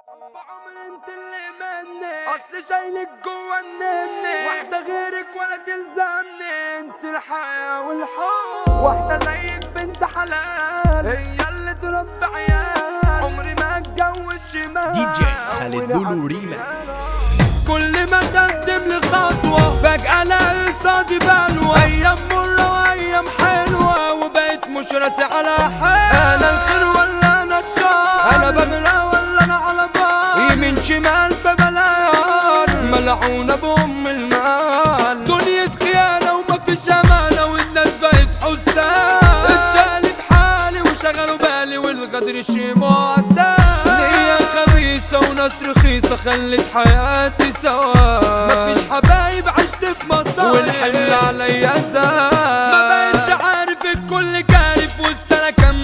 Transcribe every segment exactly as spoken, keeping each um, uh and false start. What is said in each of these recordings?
بعمر انت اللي مني اصل شايلك جوا النني، واحدة غيرك ولا تلزمني، انت الحياة والحب، واحدة زيك بنت حلال هي اللي تربي عيال، عمري ما اتجوز شمال. دي جي خالد لولو ريماكس. كل ما تقدم لي خطوة فجأة الاقي قصادي بلوى، ايام مرة وايام حلوة وبقيت مش راسي على حال. انا الخير ولا انا الشر، انا بغرى ولا انا على بار، يمين شمال فبلايار ملعونة بأم المال. دنيا خيانة وما فيش امانة والناس بقت حسان، اتشالت حالي وشغلوا بالي والغدر شي معتاد. نية خبيثة وناس رخيصة خلت حياتي سوا، مفيش حبايب عشت في مصايب والحمل عليا زاد. ما بقتش عارف الكل كارف والسنة كان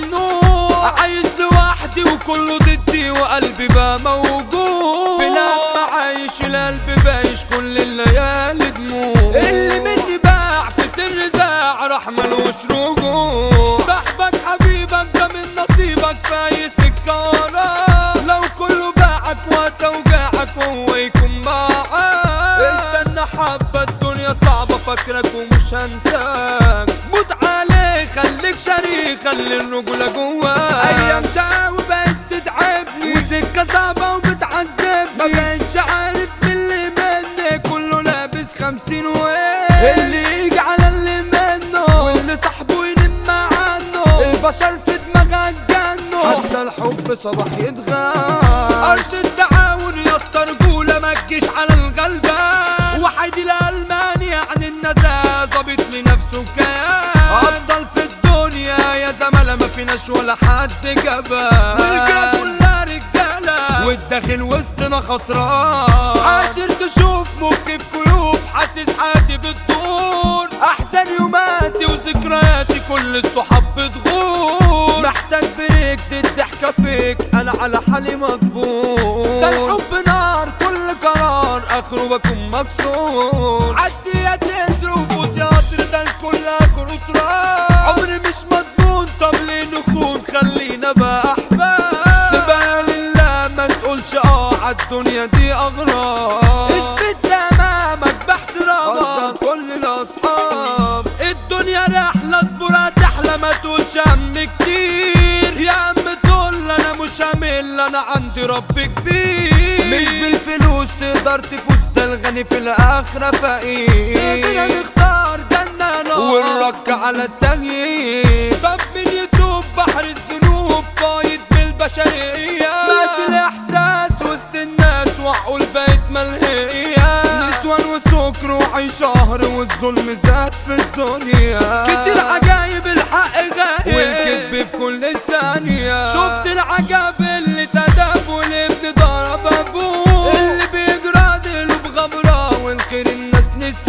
ممنوع، عايش لوحدي وكله ضدي وقلبي بقى موجوع. في لما عايش القلب بايش كل الليالي دموع، اللي مني باع في سر زاع راح ملوش رجوع. صاحبك حبيبك ده من نصيبك في اي سكة وراه، لو كله باعك وهتوجعك وهو يكون معاك. استنى حبة الدنيا صعبة فاكرك ومش هنساك، موت عليك خليك شريك خلي الرجولة جواك. ايام شقاوة بقت تتعبني وسكة صعبة وبتعذبني، ما بقتش عارف من اللي مني كله لابس خمسين وين، اللي يجي على اللي منه واللي صاحبه ينم عنه، البشر في دماغها اتجنوا حتى الحب صباح يتغاب. أرض التعاون يا اسطى رجولة ما تجيش على الغلبان، وحيدي الألماني يعني النزاهة ظابط لنفسه كيان. أفضل في الدنيا يا زمالة ما فيناش ولا حد جبان، والجا كلها رجالة والداخل وسطنا خسران. عاشر تشوف مخي في كيوب حاسس حياتي بتدور، أحسن يوماتي وذكرياتي كل الصحاب بتغور. محتاج بريك دي الضحكة فيك أنا على حالي مجبور، ده الحب نار كل قرار آخره بكون مكسور. عدي يا تتر وفوت يا قطر ده الكل آخره تراب، عمري مش مضمون طب ليه نخون خلينا بقى أحباب. سيبها لله ما تقولش اه عالدنيا دي أغراب، اثبت أمامك باحترامك كل الأصحاب. الدنيا رحلة اصبر هتحلى ما تقولش هم كتير، يا عم تقول أنا مش همل أنا عندي رب كبير. مش بالفلوس تقدر تفوز ده الغني في الآخرة فقير، بدنا نختار جنة نار والرك على التغيير. طب من يتوب بحر الذنوب فايد بالبشرية، مات الإحساس وسط الناس وعقول بقت ملهية. نسوان وسكر وعي شهر والظلم زاد في الدنيا، كتير عجايب الحق غايب والكذب في كل ثانية. شفت العجب اللي تداب والابن ضرب ابوه، اللي بيجرى ديله بغبرة والخير الناس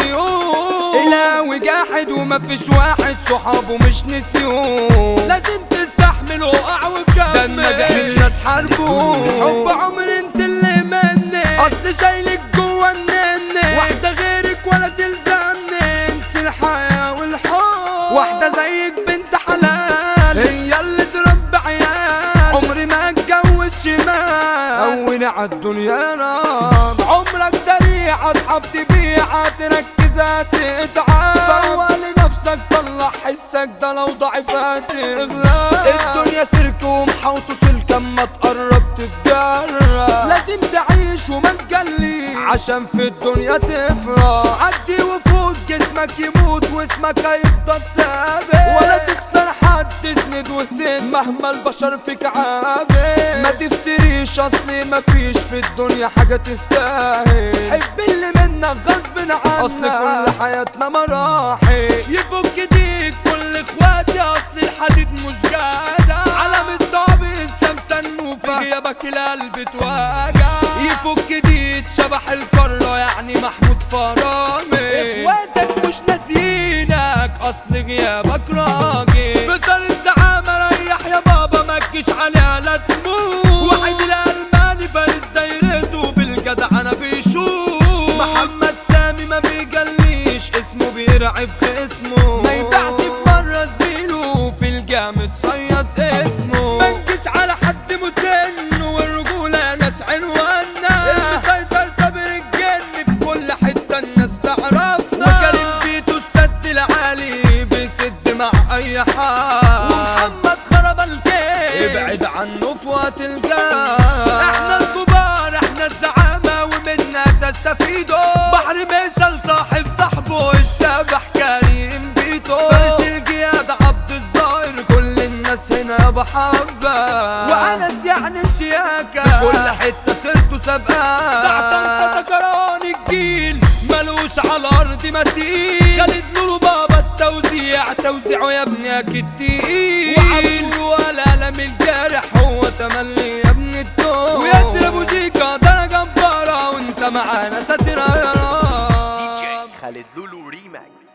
نسيوه. إلاوي جاحد ومفيش واحد صحابه مش نسيوه، لازم تستحمل وقع وكمل ده النجاح الناس حاربوه. حب عمر انت اللي مني اصل شايلك جوا النني، واحدة غيرك ولا تلزمني، انت الحياة والحب، واحدة زيك بنت حلال هي اللي تربي عيال، عمري ما اتجوز شمال. هوني عالدنيا راب عمرك سريع اصحاب تبيع تركز هتتعب، فوق لنفسك طلع حسك ده لو ضعف هتغلب. الدنيا سيرك ومحوطه سلك اما تقرب تتجرب، لازم تعيش وما تجلي عشان في الدنيا تفرح. عدي وفوت جسمك يموت واسمك هيفضل ثابت، ولا تخسر حد تسند وسند مهما البشر فيك عابد. ما تفتريش اصلي مفيش في الدنيا حاجة تستاهل، حب اللي منك غصب عنك اصل كل حياتنا مراحل. يفك ايديك كل اخواتي اصل الحديد مش جدع، علم الضعب اسلام سنوفة غيابك القلب تواجع. يفك ايديك شبح القارة يعني محمود فرامي، اخواتك مش ناسيينك اصل غيابك راجل. في دار الزعامة ريح يا بابا ما تجيش عليها لا تموت، وحيد الألماني فارس دايرته بالجدع انا بيشوف. محمد سامي ما بيجليش اسمه بيرعب خصمه، ما يبيعش بمرة زميله في الجامد صيد اسمه. ما نجيش على حد مسن والرجولة ناس عنه في وقت الجاه. احنا الكبار احنا الزعامة ومنا تستفيدوا. بحر مثل صاحب صاحبه الشبح كريم بيتو. فارس القيادة عبد الظاهر كل الناس هنا بحبة. وأنس يعني الشياكة في كل حتة سيرته سابقة. ده عصام سكران الجيل ملوش على الأرض مثيل. خالد نور بابا التوزيع توزيعه يا ابني أكيد تقيل. وعبده والقلم الجارح هو تملي يا ابني الدور. وياسر أبو شيكا ده أنا جبارة وأنت معانا ساتر يا رب. خالد لولو ريماكس.